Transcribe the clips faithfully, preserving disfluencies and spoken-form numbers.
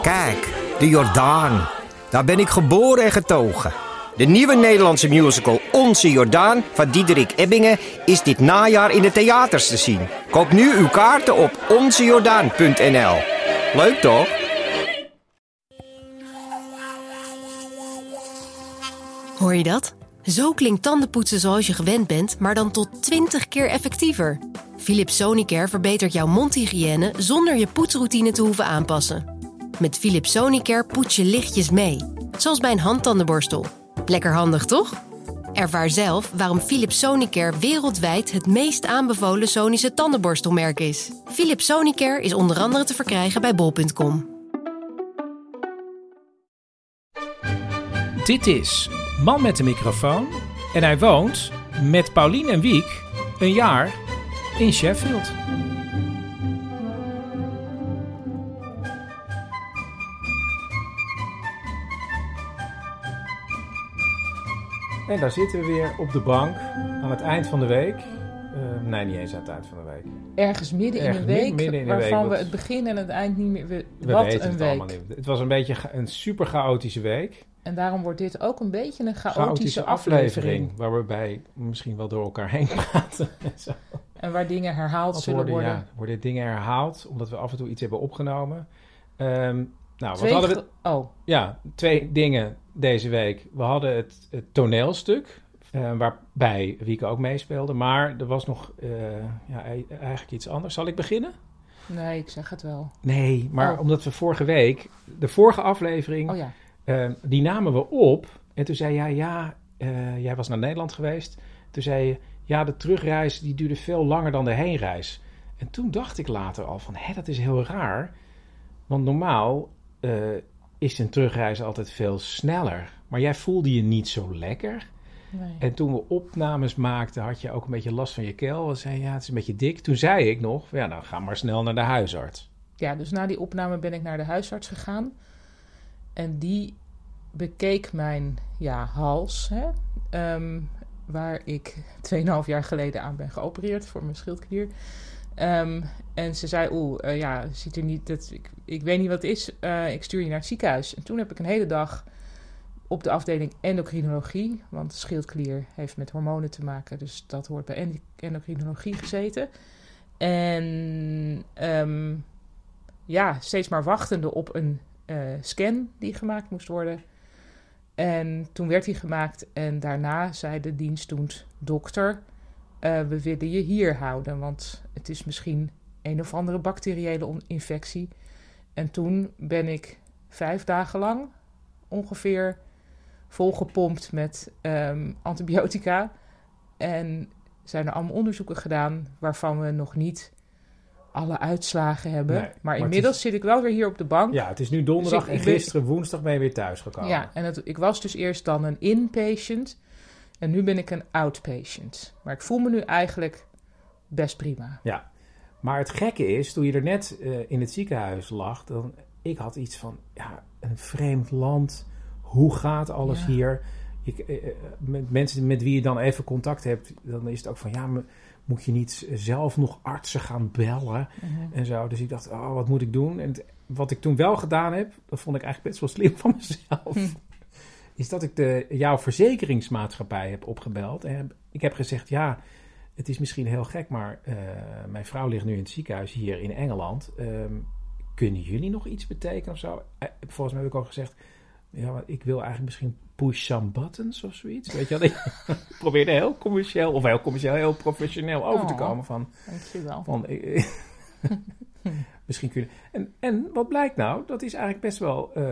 Kijk, de Jordaan. Daar ben ik geboren en getogen. De nieuwe Nederlandse musical Onze Jordaan van Diederik Ebbingen is dit najaar in de theaters te zien. Koop nu uw kaarten op onze jordaan punt n l. Leuk toch? Hoor je dat? Zo klinkt tandenpoetsen zoals je gewend bent, maar dan tot twintig keer effectiever. Philips Sonicare verbetert jouw mondhygiëne zonder je poetsroutine te hoeven aanpassen. Met Philips Sonicare poets je lichtjes mee, zoals bij een handtandenborstel. Lekker handig, toch? Ervaar zelf waarom Philips Sonicare wereldwijd het meest aanbevolen Sonische tandenborstelmerk is. Philips Sonicare is onder andere te verkrijgen bij bol punt com. Dit is Man met de microfoon en hij woont met Paulien en Wiek een jaar in Sheffield. En daar zitten we weer op de bank aan het eind van de week. Uh, nee, niet eens aan het eind van de week. Ergens midden in Ergens een week, midden in waarvan week, we wat... het begin en het eind niet meer... We, we wat weten een het week. allemaal niet. Het was een beetje een super chaotische week. En daarom wordt dit ook een beetje een chaotische, chaotische aflevering. aflevering. Waar we bij misschien wel door elkaar heen praten. En, zo. En waar dingen herhaald Want zullen worden. Ja, worden dingen herhaald, omdat we af en toe iets hebben opgenomen. Um, nou, Twee wat hadden we... Ge- oh. Ja, twee dingen deze week. We hadden het, het toneelstuk, uh, waarbij Wieke ook meespeelde. Maar er was nog uh, ja, eigenlijk iets anders. Zal ik beginnen? Nee, ik zeg het wel. Nee, maar oh. omdat we vorige week, de vorige aflevering, oh, ja. uh, die namen we op. En toen zei jij, ja, uh, jij was naar Nederland geweest. Toen zei je, ja, de terugreis die duurde veel langer dan de heenreis. En toen dacht ik later al van, hé, dat is heel raar. Want normaal uh, is een terugreis altijd veel sneller. Maar jij voelde je niet zo lekker. Nee. En toen we opnames maakten, had je ook een beetje last van je keel. We zeiden, ja, het is een beetje dik. Toen zei ik nog, ja, nou, ga maar snel naar de huisarts. Ja, dus na die opname ben ik naar de huisarts gegaan. En die bekeek mijn ja, hals, hè, um, waar ik tweeënhalf jaar geleden aan ben geopereerd voor mijn schildklier. Um, en ze zei, oeh, uh, ja, ziet er niet, dat, ik, ik weet niet wat het is, uh, ik stuur je naar het ziekenhuis. En toen heb ik een hele dag op de afdeling endocrinologie, want schildklier heeft met hormonen te maken, dus dat hoort bij endocrinologie gezeten. En um, ja, steeds maar wachtende op een uh, scan die gemaakt moest worden. En toen werd die gemaakt en daarna zei de dienstdoend dokter, Uh, we willen je hier houden, want het is misschien een of andere bacteriële on- infectie. En toen ben ik vijf dagen lang ongeveer volgepompt met um, antibiotica. En zijn er allemaal onderzoeken gedaan waarvan we nog niet alle uitslagen hebben. Nee, maar, maar inmiddels is... zit ik wel weer hier op de bank. Ja, het is nu donderdag dus ik, en ik gisteren ben... woensdag ben je weer thuisgekomen. Ja, en het, ik was dus eerst dan een inpatient. En nu ben ik een outpatient. Maar ik voel me nu eigenlijk best prima. Ja, maar het gekke is, toen je er net uh, in het ziekenhuis lag, dan, ik had iets van, ja, een vreemd land. Hoe gaat alles ja. hier? Ik, uh, met mensen met wie je dan even contact hebt, dan is het ook van, ja, me, moet je niet zelf nog artsen gaan bellen? Uh-huh. En zo. Dus ik dacht, oh, wat moet ik doen? En t, wat ik toen wel gedaan heb, dat vond ik eigenlijk best wel slim van mezelf. Hm. Is dat ik de, jouw verzekeringsmaatschappij heb opgebeld. En ik heb gezegd, ja, het is misschien heel gek, maar uh, mijn vrouw ligt nu in het ziekenhuis hier in Engeland. Um, kunnen jullie nog iets betekenen of zo? Uh, volgens mij heb ik ook gezegd, ja, ik wil eigenlijk misschien push some buttons of zoiets. Weet je wel? Ik probeerde heel commercieel, of heel commercieel, heel professioneel over oh, te komen van... Dankjewel. Van, uh, misschien kun je... En, en wat blijkt nou? Dat is eigenlijk best wel uh,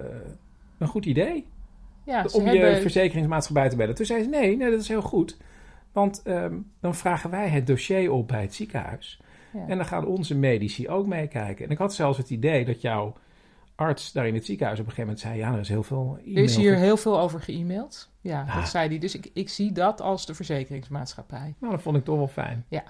een goed idee. Ja, om hebben... je verzekeringsmaatschappij te bellen. Toen zei ze, nee, nee, dat is heel goed. Want um, dan vragen wij het dossier op bij het ziekenhuis. Ja. En dan gaan onze medici ook meekijken. En ik had zelfs het idee dat jouw arts daar in het ziekenhuis op een gegeven moment zei... ja, er is heel veel e-mail. Er is hier heel veel over ge-mailed. Ja, ah. dat zei hij. Dus ik, ik zie dat als de verzekeringsmaatschappij. Nou, dat vond ik toch wel fijn. Ja.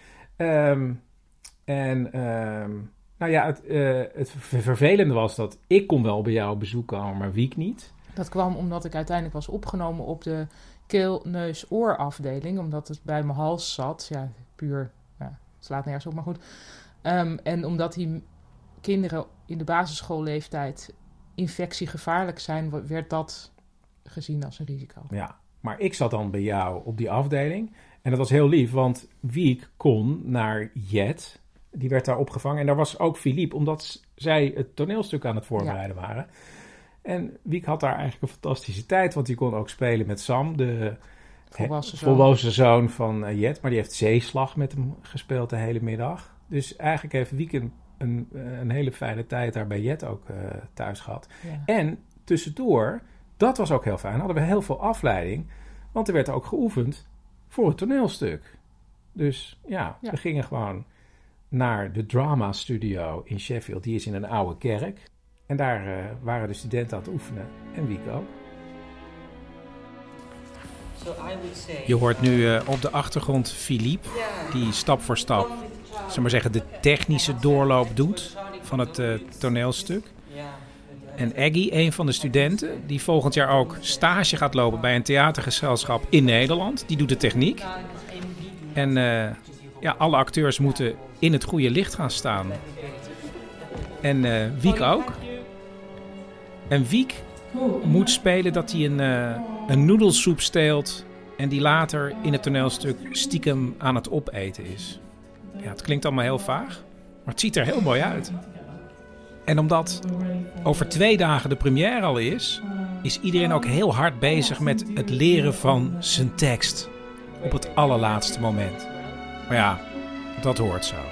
Um, en... Um, nou ja, het, uh, het vervelende was dat ik kon wel bij jou op bezoek komen, maar Wiek niet. Dat kwam omdat ik uiteindelijk was opgenomen op de keel-neus-oorafdeling. Omdat het bij mijn hals zat. Ja, puur, ja, het slaat nergens op, maar goed. Um, en omdat die kinderen in de basisschoolleeftijd infectiegevaarlijk zijn, werd dat gezien als een risico. Ja, maar ik zat dan bij jou op die afdeling. En dat was heel lief, want Wiek kon naar Jet. Die werd daar opgevangen. En daar was ook Philippe, omdat zij het toneelstuk aan het voorbereiden ja. waren. En Wiek had daar eigenlijk een fantastische tijd, want die kon ook spelen met Sam, de volwassen zoon, volwassen zoon van uh, Jet. Maar die heeft zeeslag met hem gespeeld de hele middag. Dus eigenlijk heeft Wiek een, een, een hele fijne tijd daar bij Jet ook uh, thuis gehad. Ja. En tussendoor, dat was ook heel fijn, hadden we heel veel afleiding. Want er werd ook geoefend voor het toneelstuk. Dus ja, ja. we gingen gewoon naar de Drama Studio in Sheffield. Die is in een oude kerk. En daar uh, waren de studenten aan het oefenen. En Wiek ook. Je hoort nu uh, op de achtergrond Philippe, die stap voor stap, zullen we maar zeggen, de technische doorloop doet van het uh, toneelstuk. En Aggie, een van de studenten, die volgend jaar ook stage gaat lopen bij een theatergezelschap in Nederland. Die doet de techniek. En uh, ja, alle acteurs moeten in het goede licht gaan staan. En uh, Wiek ook. En Wiek moet spelen dat hij een, uh, een noedelsoep steelt en die later in het toneelstuk stiekem aan het opeten is. Ja, het klinkt allemaal heel vaag, maar het ziet er heel mooi uit. En omdat over twee dagen de première al is, is iedereen ook heel hard bezig met het leren van zijn tekst op het allerlaatste moment. Maar ja, dat hoort zo.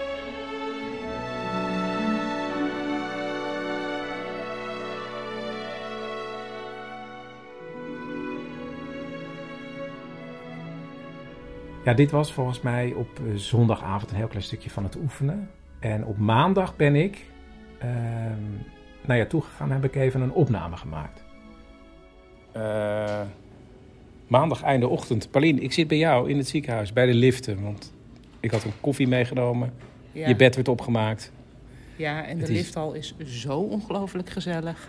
Ja, dit was volgens mij op zondagavond een heel klein stukje van het oefenen. En op maandag ben ik uh, naar je toe gegaan en heb ik even een opname gemaakt. Uh, maandag einde ochtend. Paulien, ik zit bij jou in het ziekenhuis bij de liften. Want ik had een koffie meegenomen. Ja. Je bed werd opgemaakt. Ja, en de het lifthal is... is zo ongelooflijk gezellig.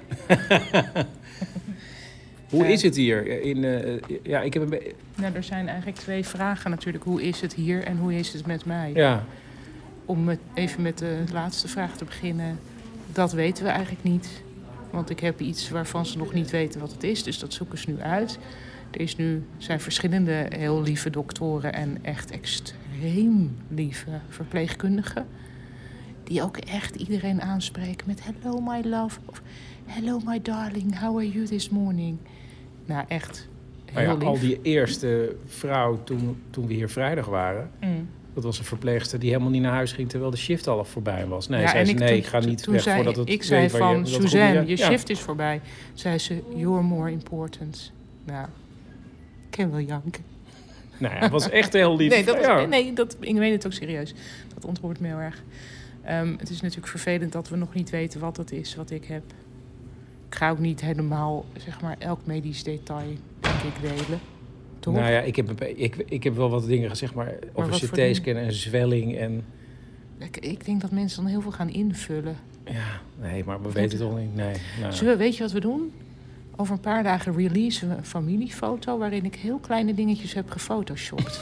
Hoe uh, is het hier? In, uh, ja, ik heb een be- nou, er zijn eigenlijk twee vragen natuurlijk. Hoe is het hier en hoe is het met mij? Ja. Om met, even met de laatste vraag te beginnen. Dat weten we eigenlijk niet. Want ik heb iets waarvan ze nog niet weten wat het is. Dus dat zoeken ze nu uit. Er is nu, zijn verschillende heel lieve doktoren en echt extreem lieve verpleegkundigen. Die ook echt iedereen aanspreken met hello my love. Of hello my darling, how are you this morning? Nou, echt heel nou ja, lief. Al die eerste vrouw toen, toen we hier vrijdag waren... Mm. Dat was een verpleegster die helemaal niet naar huis ging... terwijl de shift al voorbij was. Nee, ja, zei ze, ik, nee, toen, ik ga niet weg zei, voordat het... Ik zei van, je, Suzanne, je ja. shift is voorbij. Zei ze, you're more important. Nou, ik kan wel janken. Nou ja, het was echt heel lief. nee, dat was, ja. nee dat, ik meen het ook serieus. Dat ontroert me heel erg. Um, het is natuurlijk vervelend dat we nog niet weten wat het is wat ik heb. Ik ga ook niet helemaal, zeg maar, elk medisch detail, denk ik, delen. Toch? Nou ja, ik heb, ik, ik heb wel wat dingen gezegd, maar over C T-scan en zwelling en... Ik, ik denk dat mensen dan heel veel gaan invullen. Ja, nee, maar we weten het toch niet. Nee, nou. Zullen we, weet je wat we doen? Over een paar dagen releasen we een familiefoto... waarin ik heel kleine dingetjes heb gefotoshopt.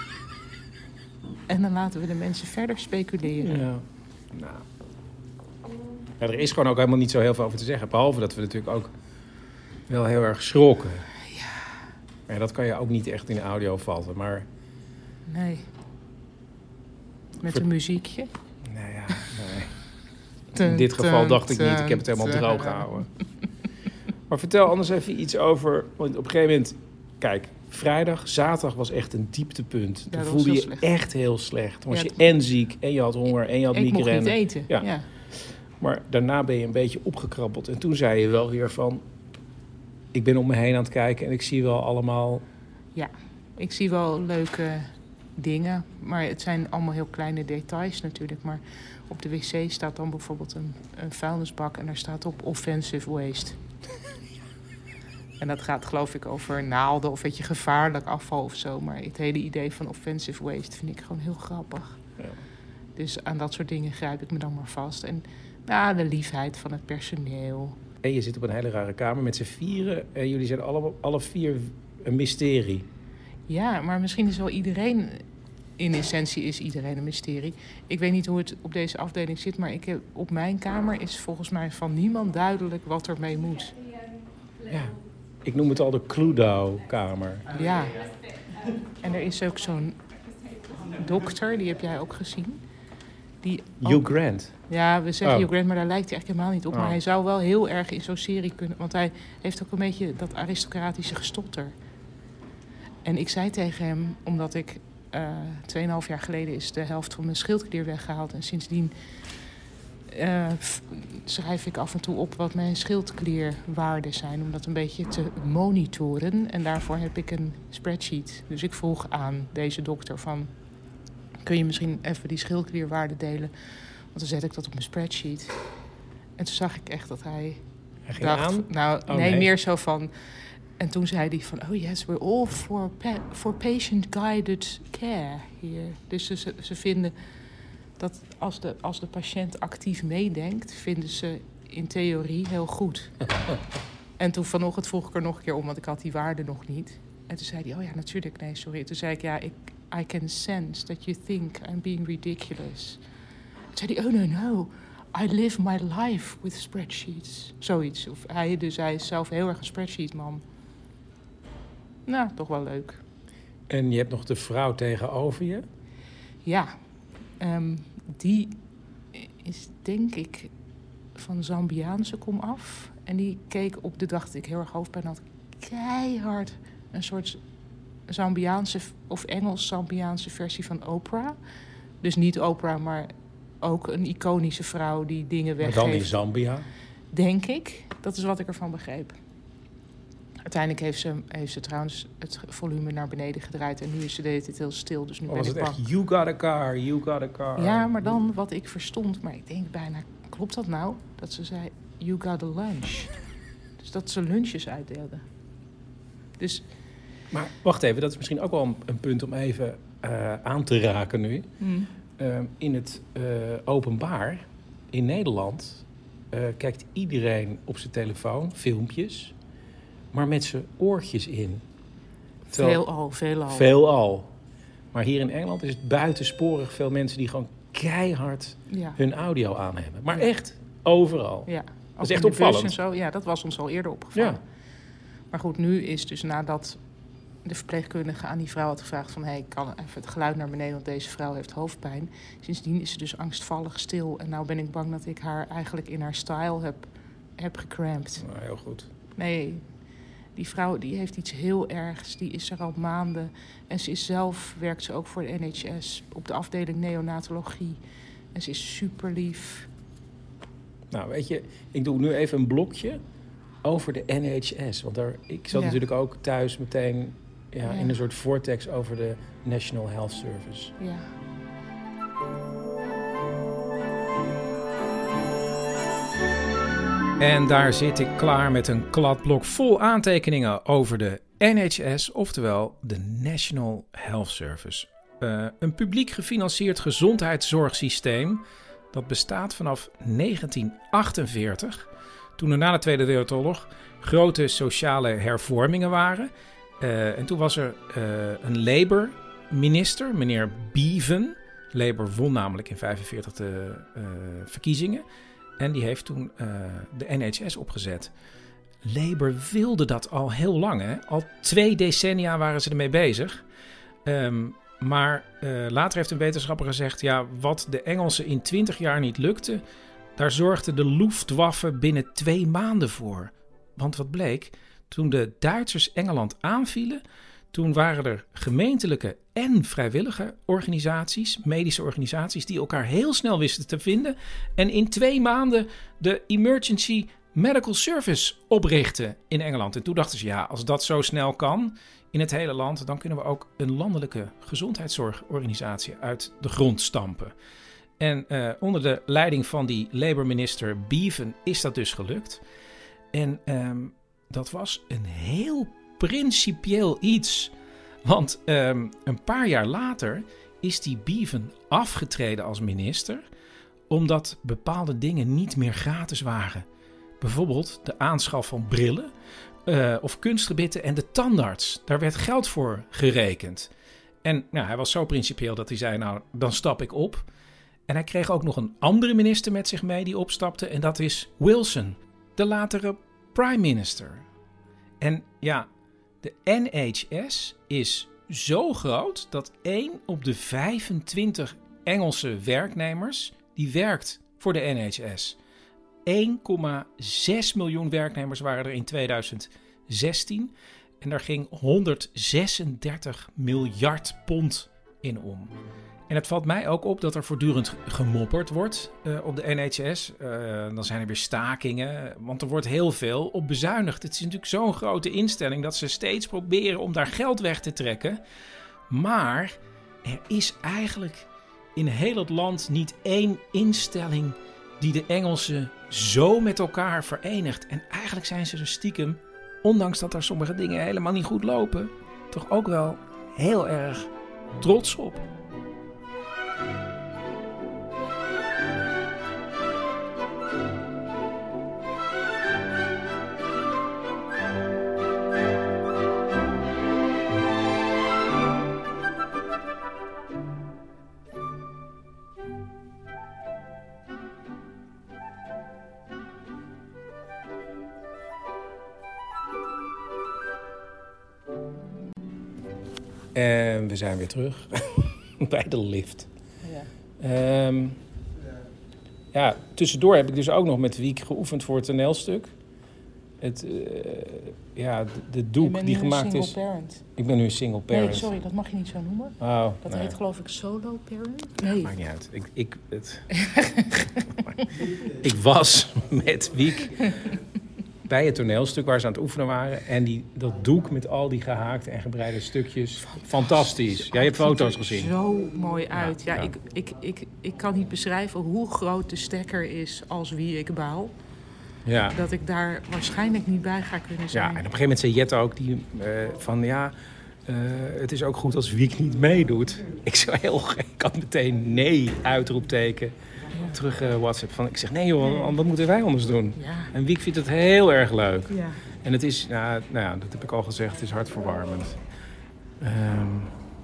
En dan laten we de mensen verder speculeren. Ja. Nou. Ja, er is gewoon ook helemaal niet zo heel veel over te zeggen. Behalve dat we natuurlijk ook wel heel erg schrokken. Ja. Ja, dat kan je ook niet echt in audio vatten, maar... Nee. Met Ver... een muziekje? Nou ja, nee. In dit geval dacht ik niet. Ik heb het helemaal droog gehouden. Maar vertel anders even iets over... Want op een gegeven moment... Kijk, vrijdag, zaterdag was echt een dieptepunt. Toen ja, voelde je slecht. echt heel slecht. Toen was ja, je en ziek, en je had honger, en je had migraine. Ik mocht niet eten, ja. ja. Maar daarna ben je een beetje opgekrabbeld. En toen zei je wel weer van... Ik ben om me heen aan het kijken en ik zie wel allemaal... Ja, ik zie wel leuke dingen. Maar het zijn allemaal heel kleine details natuurlijk. Maar op de wc staat dan bijvoorbeeld een, een vuilnisbak... en daar staat op offensive waste. En dat gaat geloof ik over naalden of weet je, gevaarlijk afval of zo. Maar het hele idee van offensive waste vind ik gewoon heel grappig. Ja. Dus aan dat soort dingen grijp ik me dan maar vast. En nou, de liefheid van het personeel. En je zit op een hele rare kamer met z'n vieren. En jullie zijn alle, alle vier een mysterie. Ja, maar misschien is wel iedereen in essentie is iedereen een mysterie. Ik weet niet hoe het op deze afdeling zit, maar ik heb, op mijn kamer is volgens mij van niemand duidelijk wat er mee moet. Ja, ik noem het al de Cluedo-kamer. Ja. En er is ook zo'n dokter, die heb jij ook gezien. Die Hugh ook, Grant. Ja, we zeggen Oh. Hugh Grant, maar daar lijkt hij eigenlijk helemaal niet op. Oh. Maar hij zou wel heel erg in zo'n serie kunnen... Want hij heeft ook een beetje dat aristocratische gestotter. En ik zei tegen hem, omdat ik... Uh, tweeënhalf jaar geleden is de helft van mijn schildklier weggehaald. En sindsdien uh, f- schrijf ik af en toe op wat mijn schildklierwaarden zijn. Om dat een beetje te monitoren. En daarvoor heb ik een spreadsheet. Dus ik vroeg aan deze dokter van... kun je misschien even die schildklierwaarden delen? Want dan zet ik dat op mijn spreadsheet. En toen zag ik echt dat hij... Hij ging dacht, aan? Nou, Oh, nee, nee, meer zo van... En toen zei hij van, oh yes, we're all for, pa- for patient-guided care hier. Dus ze, ze vinden dat als de, als de patiënt actief meedenkt, vinden ze in theorie heel goed. En toen vanochtend vroeg ik er nog een keer om, want ik had die waarde nog niet. En toen zei hij, oh ja, natuurlijk, nee, sorry. Toen zei ik, ja, ik, I can sense that you think I'm being ridiculous. Toen zei hij, oh no, no. I live my life with spreadsheets. Zoiets. Of hij, dus hij is zelf heel erg een spreadsheet-man. Nou, toch wel leuk. En je hebt nog de vrouw tegenover je. Ja, um, die is denk ik van Zambiaanse komaf. En die keek op de dag dat ik heel erg hoofdpijn had... keihard een soort Zambiaanse of Engels-Zambiaanse versie van Oprah. Dus niet Oprah, maar ook een iconische vrouw die dingen weggeeft. Maar dan in Zambia. Denk ik. Dat is wat ik ervan begreep. Uiteindelijk heeft ze, heeft ze trouwens het volume naar beneden gedraaid. En nu is ze deed het heel stil, dus nu Of ben was ik het bang. echt, you got a car, you got a car. Ja, maar dan wat ik verstond, maar ik denk bijna, klopt dat nou? Dat ze zei, you got a lunch. Dus dat ze lunches uitdeelden. Dus... Maar wacht even, dat is misschien ook wel een, een punt om even uh, aan te raken nu. Hmm. Uh, in het uh, openbaar, in Nederland, uh, kijkt iedereen op zijn telefoon, filmpjes, maar met zijn oortjes in. Terwijl, Veelal, veelal. Veelal. Maar hier in Engeland is het buitensporig veel mensen die gewoon keihard Ja. hun audio aan hebben. Maar Ja. echt overal. Ja. Dat is Ook echt in de bus opvallend. En zo. Ja, dat was ons al eerder opgevallen. Ja. Maar goed, nu is dus nadat de verpleegkundige aan die vrouw had gevraagd van... hé, hey, kan even het geluid naar beneden, want deze vrouw heeft hoofdpijn. Sindsdien is ze dus angstvallig stil. En nou ben ik bang dat ik haar eigenlijk in haar style heb, heb gecrampt. Nou, heel goed. Nee, die vrouw die heeft iets heel ergs. Die is er al maanden. En ze is zelf, werkt ze ook voor de N H S op de afdeling neonatologie. En ze is super lief. Nou, weet je, ik doe nu even een blokje over de N H S. Want daar, ik zat Ja. natuurlijk ook thuis meteen ja, Ja. in een soort vortex over de National Health Service. Ja. En daar zit ik klaar met een kladblok vol aantekeningen over de N H S, oftewel de National Health Service. Uh, een publiek gefinancierd gezondheidszorgsysteem dat bestaat vanaf negentien achtenveertig, toen er na de Tweede Wereldoorlog grote sociale hervormingen waren. Uh, en toen was er uh, een Labour-minister, meneer Bevan. Labour won namelijk in vijfenveertig de uh, verkiezingen. En die heeft toen uh, de N H S opgezet. Labour wilde dat al heel lang. Hè? Al twee decennia waren ze ermee bezig. Um, maar uh, later heeft een wetenschapper gezegd... ja, wat de Engelsen in twintig jaar niet lukte... daar zorgde de Luftwaffe binnen twee maanden voor. Want wat bleek? Toen de Duitsers Engeland aanvielen... toen waren er gemeentelijke en vrijwillige organisaties... medische organisaties die elkaar heel snel wisten te vinden... en in twee maanden de Emergency Medical Service oprichten in Engeland. En toen dachten ze, ja, als dat zo snel kan in het hele land... dan kunnen we ook een landelijke gezondheidszorgorganisatie uit de grond stampen. En uh, onder de leiding van die Labour-minister Bevan is dat dus gelukt. En um, dat was een heel principieel iets. Want um, een paar jaar later is die Bevan afgetreden als minister... omdat bepaalde dingen niet meer gratis waren. Bijvoorbeeld de aanschaf van brillen uh, of kunstgebitten en de tandarts. Daar werd geld voor gerekend. En nou, hij was zo principieel dat hij zei, nou, dan stap ik op. En hij kreeg ook nog een andere minister met zich mee die opstapte. En dat is Wilson, de latere prime minister. En ja, de N H S is zo groot dat één op de vijfentwintig Engelse werknemers die werkt voor de N H S. één komma zes miljoen werknemers waren er in tweeduizend zestien. En daar ging honderdzesendertig miljard pond in om. En het valt mij ook op dat er voortdurend gemopperd wordt uh, op de N H S. Uh, dan zijn er weer stakingen, want er wordt heel veel op bezuinigd. Het is natuurlijk zo'n grote instelling dat ze steeds proberen om daar geld weg te trekken. Maar er is eigenlijk in heel het land niet één instelling die de Engelsen zo met elkaar verenigt. En eigenlijk zijn ze er stiekem, ondanks dat er sommige dingen helemaal niet goed lopen, toch ook wel heel erg trots op. En we zijn weer terug bij de lift. Ja. Um, ja, tussendoor heb ik dus ook nog met Wiek geoefend voor het toneelstuk. Het, uh, ja, de, de doek die gemaakt is... Parent. Ik ben nu een single parent. Nee, sorry, dat mag je niet zo noemen. Oh, dat nee. heet geloof ik solo parent. Nee. Maakt niet uit. Ik, ik, het... ik was met Wiek bij het toneelstuk waar ze aan het oefenen waren. En die, dat doek met al die gehaakte en gebreide stukjes. Fantastisch. Fantastisch. Jij hebt foto's gezien. Zo mooi uit. Ja, Ja, ja. Ik, ik, ik, ik kan niet beschrijven hoe groot de stekker is als wie ik bouw. Ja. Dat ik daar waarschijnlijk niet bij ga kunnen zijn. Ja, en op een gegeven moment zei Jette ook die, uh, van ja, uh, het is ook goed als Wiek niet meedoet. Ik zei heel gek, ik had meteen nee, uitroepteken, ja. terug uh, WhatsApp van. Ik zeg nee joh, wat moeten wij anders doen? Ja. En Wiek vindt het heel erg leuk. Ja. En het is, nou, nou ja, dat heb ik al gezegd, het is hartverwarmend. Um,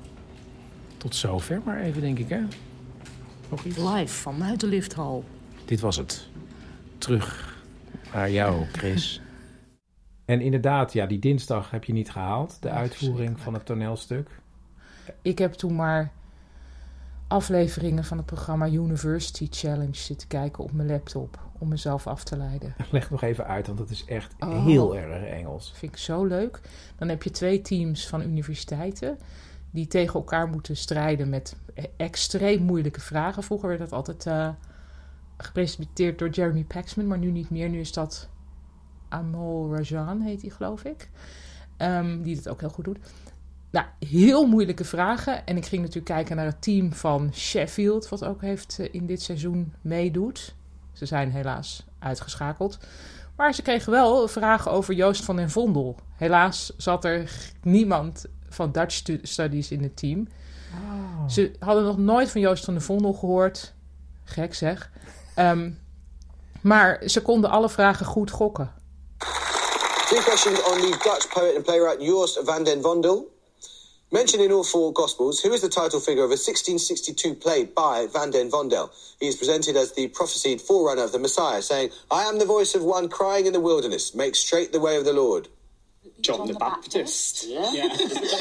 tot zover maar even, denk ik, hè? Nog iets? Live vanuit de lifthal. Dit was het. Terug naar jou, Chris. En inderdaad, ja, die dinsdag heb je niet gehaald, de uitvoering van het toneelstuk. Ik heb toen maar afleveringen van het programma University Challenge zitten kijken op mijn laptop om mezelf af te leiden. Leg nog even uit, want dat is echt Oh. heel erg Engels. Vind ik zo leuk. Dan heb je twee teams van universiteiten die tegen elkaar moeten strijden met extreem moeilijke vragen. Vroeger werd dat altijd uh, gepresenteerd door Jeremy Paxman, maar nu niet meer. Nu is dat Amol Rajan, heet hij, geloof ik. Um, die het ook heel goed doet. Nou, heel moeilijke vragen. En ik ging natuurlijk kijken naar het team van Sheffield, wat ook heeft uh, in dit seizoen meedoet. Ze zijn helaas uitgeschakeld. Maar ze kregen wel vragen over Joost van den Vondel. Helaas zat er niemand van Dutch stu- Studies in het team. Oh. Ze hadden nog nooit van Joost van den Vondel gehoord. Gek zeg. Um, maar ze konden alle vragen goed gokken. Three questions on the Dutch poet and playwright Joost van den Vondel. Mentioned in all four Gospels, who is the title figure of a sixteen sixty-two play by Van den Vondel? He is presented as the prophesied forerunner of the Messiah, saying, I am the voice of one crying in the wilderness, make straight the way of the Lord. John, John the Baptist. Yeah. yeah.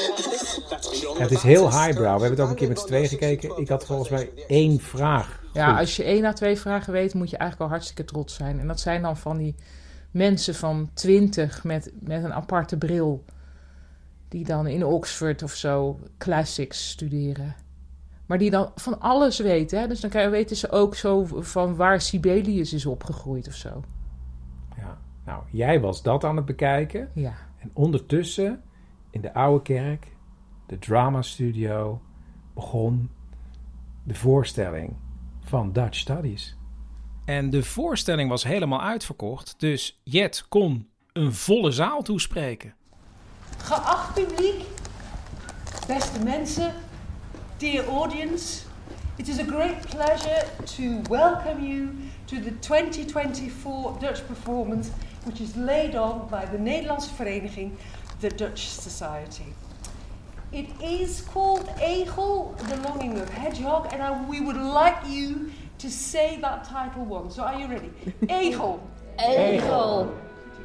Ja, het is heel highbrow. We hebben het ook een keer met z'n tweeën gekeken. Ik had volgens mij één vraag. Ja, goed. Als je één à twee vragen weet, moet je eigenlijk al hartstikke trots zijn. En dat zijn dan van die mensen van twintig met, met een aparte bril, die dan in Oxford of zo classics studeren. Maar die dan van alles weten. Hè? Dus dan weten ze ook zo van waar Sibelius is opgegroeid of zo. Ja, nou, jij was dat aan het bekijken. Ja. En ondertussen, in de oude kerk, de drama studio, begon de voorstelling van Dutch Studies. En de voorstelling was helemaal uitverkocht. Dus Jet kon een volle zaal toespreken. Geacht publiek, beste mensen, dear audience, it is a great pleasure to welcome you to the twenty twenty-four Dutch performance, which is laid on by the Nederlandse vereniging, the Dutch Society. It is called egel, belonging of hedgehog, and I, we would like you to say that title once. So are you ready? Egel. Egel.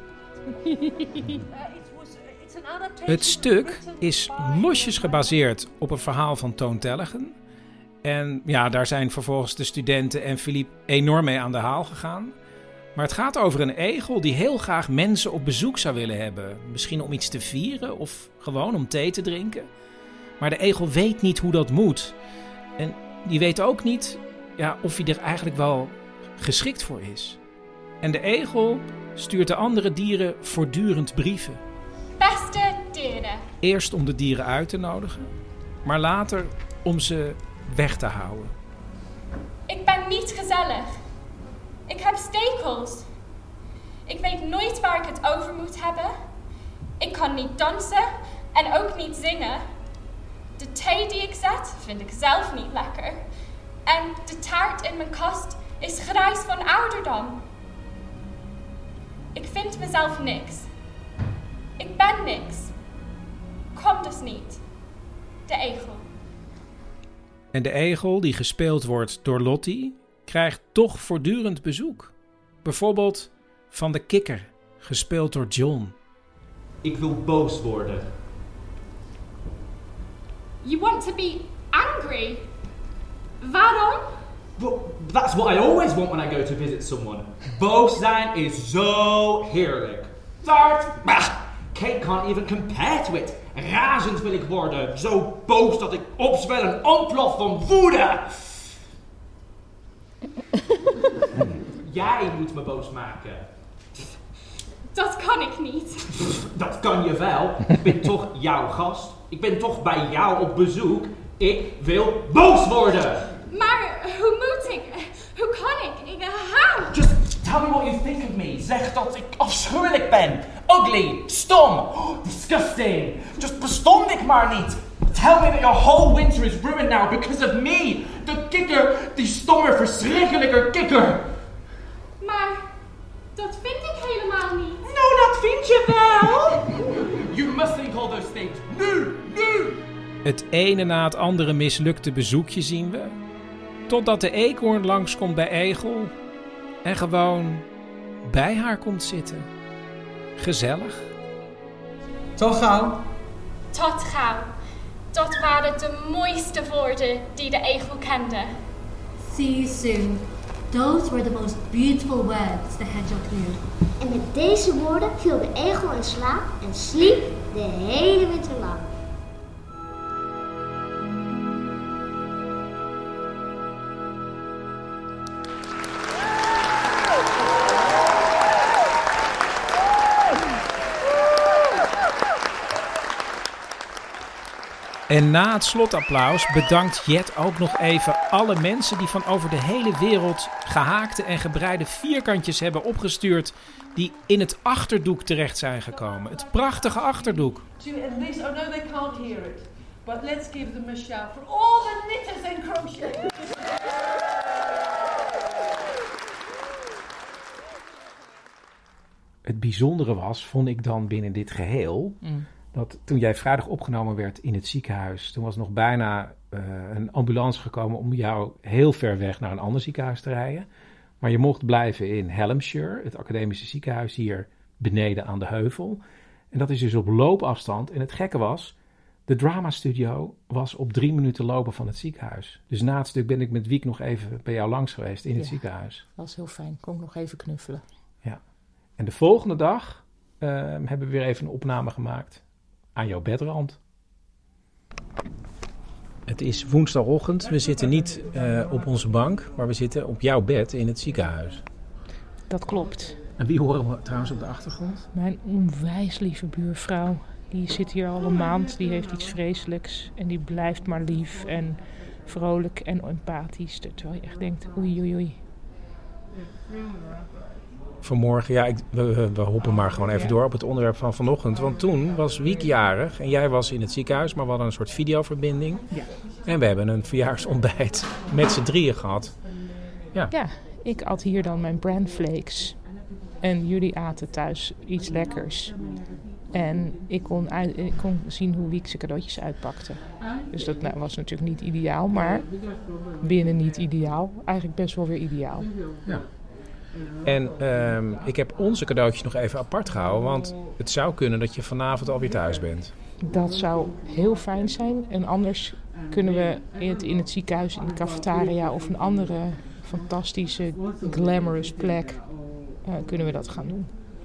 Het stuk is losjes gebaseerd op een verhaal van Toon Tellegen. En ja, daar zijn vervolgens de studenten en Philippe enorm mee aan de haal gegaan. Maar het gaat over een egel die heel graag mensen op bezoek zou willen hebben. Misschien om iets te vieren of gewoon om thee te drinken. Maar de egel weet niet hoe dat moet. En die weet ook niet ja, of hij er eigenlijk wel geschikt voor is. En de egel stuurt de andere dieren voortdurend brieven. Beste dieren. Eerst om de dieren uit te nodigen, maar later om ze weg te houden. Ik ben niet gezellig. Ik heb stekels. Ik weet nooit waar ik het over moet hebben. Ik kan niet dansen en ook niet zingen. De thee die ik zet vind ik zelf niet lekker. En de taart in mijn kast is grijs van ouderdom. Ik vind mezelf niks. Ik ben niks. Kom dus niet. De egel. En de egel, die gespeeld wordt door Lottie, krijgt toch voortdurend bezoek. Bijvoorbeeld van de kikker, gespeeld door John. Ik wil boos worden. You want to be angry? Waarom? Well, that's what I always want when I go to visit someone. Boos zijn is zo heerlijk. Taart, bah, cake can't even compare to it. Razend wil ik worden. Zo boos dat ik opzwel en ontplof van woede. Jij moet me boos maken. Dat kan ik niet. Dat kan je wel. Ik ben toch jouw gast. Ik ben toch bij jou op bezoek. Ik wil boos worden. Maar hoe moet ik? Hoe kan ik? Ik hou. Just tell me what you think of me. Zeg dat ik afschuwelijk ben. Ugly. Stom. Oh, disgusting. Just bestond ik maar niet. Tell me that your whole winter is ruined now because of me. De kikker. Die stomme, verschrikkelijke kikker. Maar dat vind ik helemaal niet. Nou, dat vind je wel. You must think all those things. Nu, nu. Het ene na het andere mislukte bezoekje zien we. Totdat de eekhoorn langskomt bij Egel en gewoon bij haar komt zitten. Gezellig. Tot gauw. Tot gauw. Dat waren de mooiste woorden die de egel kende. See you soon. Those were the most beautiful words the hedgehog knew. En met deze woorden viel de egel in slaap en sliep de hele winter lang. En na het slotapplaus bedankt Jet ook nog even alle mensen die van over de hele wereld gehaakte en gebreide vierkantjes hebben opgestuurd die in het achterdoek terecht zijn gekomen. Het prachtige achterdoek. To at least, oh no, they can't hear it. But let's give them a shout for all the knitters and crocheters. Het bijzondere was, vond ik dan binnen dit geheel, mm. dat toen jij vrijdag opgenomen werd in het ziekenhuis, toen was nog bijna uh, een ambulance gekomen om jou heel ver weg naar een ander ziekenhuis te rijden. Maar je mocht blijven in Hallamshire, het academische ziekenhuis hier beneden aan de heuvel. En dat is dus op loopafstand. En het gekke was, de dramastudio was op drie minuten lopen van het ziekenhuis. Dus na het stuk ben ik met Wiek nog even bij jou langs geweest in het ja, ziekenhuis. Dat was heel fijn. Kon ik nog even knuffelen. Ja. En de volgende dag uh, hebben we weer even een opname gemaakt aan jouw bedrand. Het is woensdagochtend. We zitten niet uh, op onze bank, maar we zitten op jouw bed in het ziekenhuis. Dat klopt. En wie horen we trouwens op de achtergrond? Mijn onwijs lieve buurvrouw. Die zit hier al een maand. Die heeft iets vreselijks. En die blijft maar lief en vrolijk en empathisch. Terwijl je echt denkt, oei oei oei. Vanmorgen, ja, ik, we, we hoppen maar gewoon even ja. door op het onderwerp van vanochtend. Want toen was Wiek jarig en jij was in het ziekenhuis, maar we hadden een soort videoverbinding. Ja. En we hebben een verjaarsontbijt met z'n drieën gehad. Ja. ja, ik at hier dan mijn bran flakes. En jullie aten thuis iets lekkers. En ik kon, uit, ik kon zien hoe Wiek zijn cadeautjes uitpakte. Dus dat nou, was natuurlijk niet ideaal, maar binnen niet ideaal. Eigenlijk best wel weer ideaal. Ja. En um, ik heb onze cadeautjes nog even apart gehouden, want het zou kunnen dat je vanavond alweer thuis bent. Dat zou heel fijn zijn. En anders kunnen we in het, in het ziekenhuis, in de cafetaria of een andere fantastische, glamorous plek, uh, kunnen we dat gaan doen.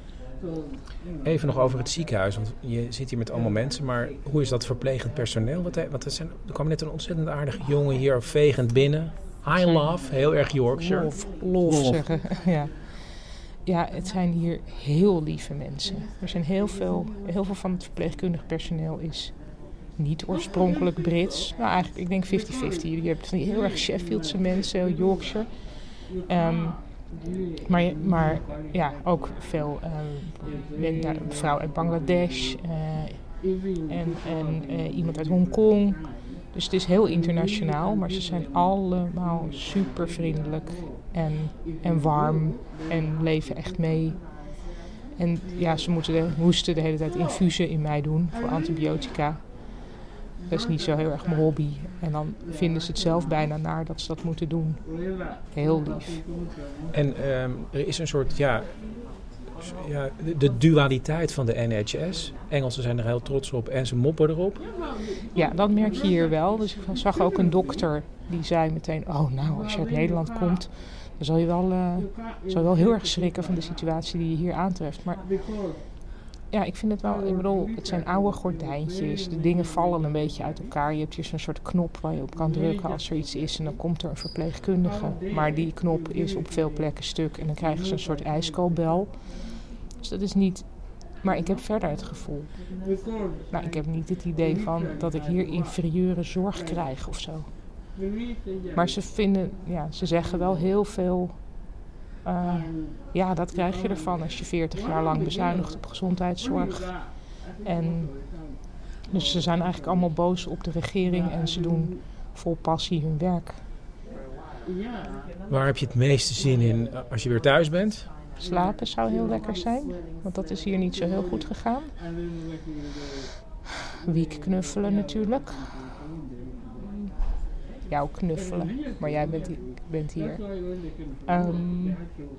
Even nog over het ziekenhuis, want je zit hier met allemaal mensen, maar hoe is dat verplegend personeel? Wat, want er, zijn, er kwam net een ontzettend aardige jongen hier vegend binnen. I love, heel erg Yorkshire. Lof, lof zeggen, ja. Ja, het zijn hier heel lieve mensen. Er zijn heel veel, heel veel van het verpleegkundig personeel is niet oorspronkelijk Brits. Nou, eigenlijk, ik denk vijftig vijftig. Je hebt van die heel erg Sheffieldse mensen, Yorkshire. Um, maar, maar ja, ook veel um, een vrouw uit Bangladesh uh, en, en uh, iemand uit Hongkong. Dus het is heel internationaal, maar ze zijn allemaal super vriendelijk en, en warm en leven echt mee. En ja, ze moeten de, moesten de hele tijd infusen in mij doen voor antibiotica. Dat is niet zo heel erg mijn hobby. En dan vinden ze het zelf bijna naar dat ze dat moeten doen. Heel lief. En um, er is een soort, ja, ja, de, de dualiteit van de N H S. Engelsen zijn er heel trots op en ze moppen erop. Ja, dat merk je hier wel. Dus ik zag ook een dokter die zei meteen, oh nou, als je uit Nederland komt, dan zal je wel, uh, zal je wel heel erg schrikken van de situatie die je hier aantreft. Maar ja, ik vind het wel, ik bedoel, het zijn oude gordijntjes. De dingen vallen een beetje uit elkaar. Je hebt hier zo'n soort knop waar je op kan drukken als er iets is. En dan komt er een verpleegkundige. Maar die knop is op veel plekken stuk. En dan krijgen ze een soort ijskoolbel. Dus dat is niet. Maar ik heb verder het gevoel. Nou, ik heb niet het idee van dat ik hier inferieure zorg krijg of zo. Maar ze vinden, ja, ze zeggen wel heel veel. Uh, ja, dat krijg je ervan als je veertig jaar lang bezuinigt op gezondheidszorg. En dus ze zijn eigenlijk allemaal boos op de regering en ze doen vol passie hun werk. Waar heb je het meeste zin in als je weer thuis bent? Slapen zou heel lekker zijn, want dat is hier niet zo heel goed gegaan. Wiek knuffelen natuurlijk. Jou knuffelen, maar jij bent, bent hier. Um,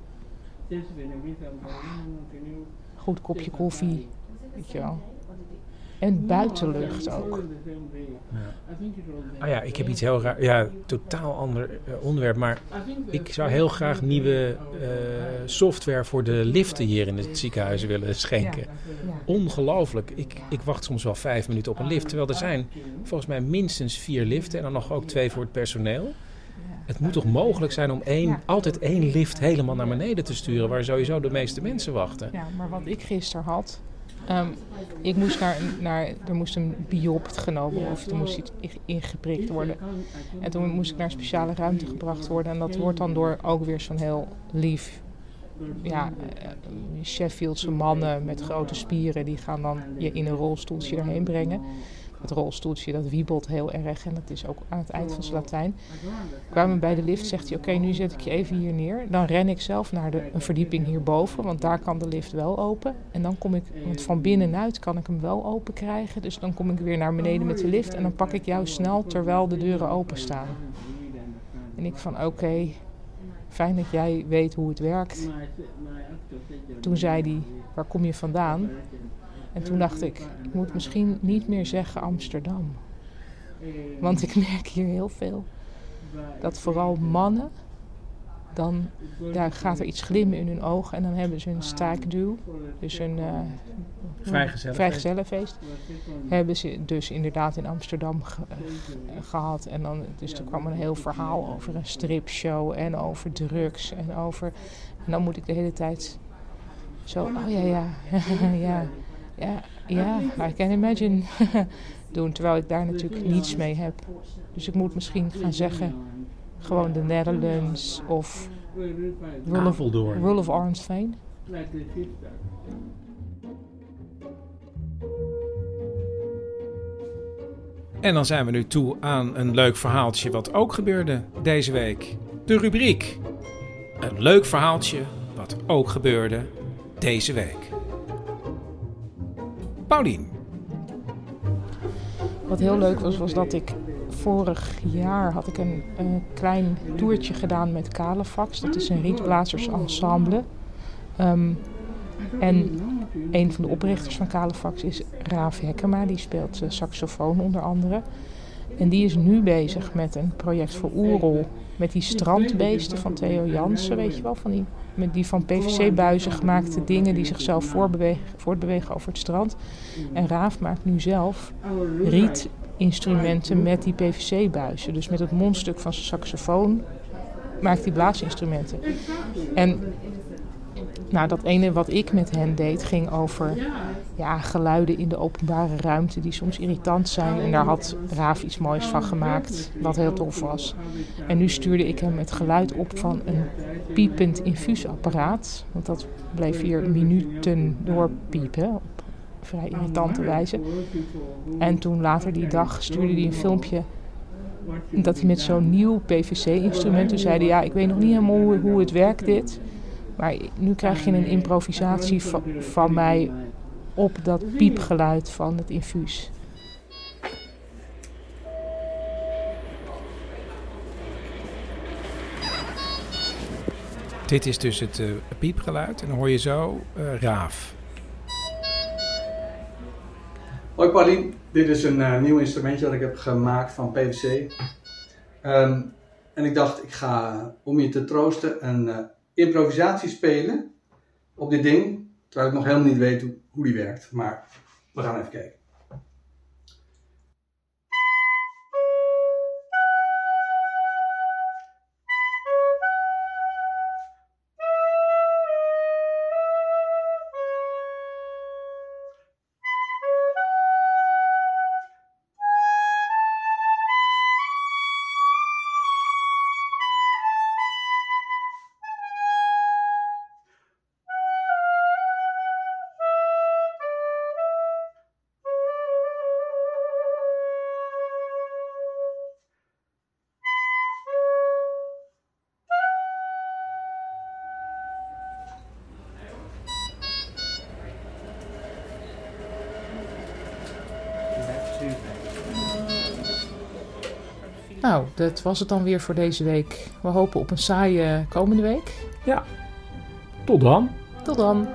goed kopje koffie, weet je wel. En buitenlucht ook. Ja. Ah ja, ik heb iets heel raar, ja, totaal ander uh, onderwerp, maar ik zou heel graag nieuwe uh, software voor de liften hier in het ziekenhuis willen schenken. Ja. Ja. Ongelooflijk. Ik, ik wacht soms wel vijf minuten op een lift, terwijl er zijn volgens mij minstens vier liften en dan nog ook twee voor het personeel. Het moet toch mogelijk zijn om één, ja. altijd één lift helemaal naar beneden te sturen, waar sowieso de meeste mensen wachten. Ja, maar wat ik gisteren had. Um, ik moest naar, naar, er moest een biopt genomen worden, of er moest iets ingeprikt worden. En toen moest ik naar een speciale ruimte gebracht worden. En dat wordt dan door ook weer zo'n heel lief, ja, uh, Sheffieldse mannen met grote spieren. Die gaan dan je in een rolstoeltje erheen brengen. Het rolstoeltje dat wiebelt heel erg en dat is ook aan het eind van zijn Latijn. Kwamen bij de lift, zegt hij, oké, okay, nu zet ik je even hier neer. Dan ren ik zelf naar de, een verdieping hierboven, want daar kan de lift wel open. En dan kom ik, want van binnenuit kan ik hem wel open krijgen. Dus dan kom ik weer naar beneden met de lift en dan pak ik jou snel terwijl de deuren openstaan. En ik van, oké, okay, fijn dat jij weet hoe het werkt. Toen zei hij, waar kom je vandaan? En toen dacht ik, ik moet misschien niet meer zeggen Amsterdam. Want ik merk hier heel veel dat vooral mannen, dan daar gaat er iets glimmen in hun ogen en dan hebben ze een staakduw, dus een uh, vrijgezellenfeest. vrijgezellenfeest, hebben ze dus inderdaad in Amsterdam ge, uh, gehad. En dan, dus er kwam een heel verhaal over een stripshow en over drugs en over, en dan moet ik de hele tijd zo, oh ja, ja, ja. Ja, ja, I can imagine doen, terwijl ik daar natuurlijk niets mee heb. Dus ik moet misschien gaan zeggen, gewoon de Netherlands of Roel of Arendsveen. En dan zijn we nu toe aan een leuk verhaaltje wat ook gebeurde deze week. De rubriek. Een leuk verhaaltje wat ook gebeurde deze week. Paulien. Wat heel leuk was, was dat ik vorig jaar had ik een, een klein toertje gedaan met Calefax. Dat is een rietblazersensemble. Um, en een van de oprichters van Calefax is Raaf Hekkema. Die speelt uh, saxofoon onder andere. En die is nu bezig met een project voor Oerol. Met die strandbeesten van Theo Jansen, weet je wel. Van die, met die van P V C-buizen gemaakte dingen die zichzelf voortbewegen, voortbewegen over het strand. En Raaf maakt nu zelf rietinstrumenten met die P V C-buizen. Dus met het mondstuk van zijn saxofoon maakt hij blaasinstrumenten. En nou, dat ene wat ik met hen deed ging over ja, geluiden in de openbare ruimte die soms irritant zijn. En daar had Raaf iets moois van gemaakt, wat heel tof was. En nu stuurde ik hem het geluid op van een piepend infuusapparaat. Want dat bleef hier minuten doorpiepen op vrij irritante wijze. En toen later die dag stuurde hij een filmpje dat hij met zo'n nieuw P V C-instrument... Toen zei hij, ja, ik weet nog niet helemaal hoe, hoe het werkt dit... Maar nu krijg je een improvisatie van, van mij op dat piepgeluid van het infuus. Dit is dus het uh, piepgeluid en dan hoor je zo uh, Raaf. Hoi Paulien, dit is een uh, nieuw instrumentje dat ik heb gemaakt van P V C. Um, en ik dacht, ik ga, om je te troosten, een... Uh, improvisatie spelen op dit ding, terwijl ik nog helemaal niet weet hoe, hoe die werkt. Maar we gaan even kijken. Nou, dat was het dan weer voor deze week. We hopen op een saaie komende week. Ja, tot dan. Tot dan.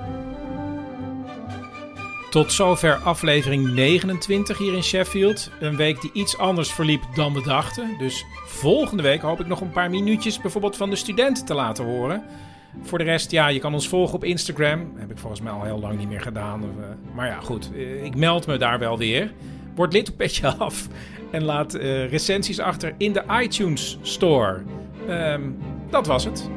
Tot zover aflevering negenentwintig hier in Sheffield. Een week die iets anders verliep dan we dachten. Dus volgende week hoop ik nog een paar minuutjes bijvoorbeeld van de studenten te laten horen. Voor de rest, ja, je kan ons volgen op Instagram. Dat heb ik volgens mij al heel lang niet meer gedaan. Maar ja, goed, ik meld me daar wel weer. Word lid op Petje Af. En laat uh, recensies achter in de iTunes Store. Um, dat was het.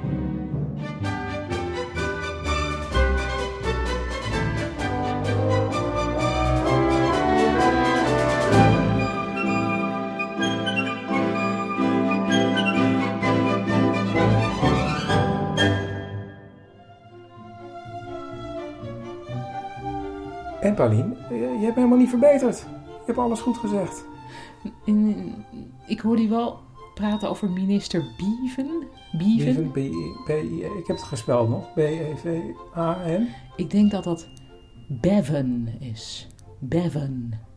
En Paulien, je hebt helemaal niet verbeterd. Je hebt alles goed gezegd. Ik hoorde je wel praten over minister Bieven. Bieven? B I E. Ik heb het gespeld nog. B E V A N. Ik denk dat dat Bevan is. Bevan.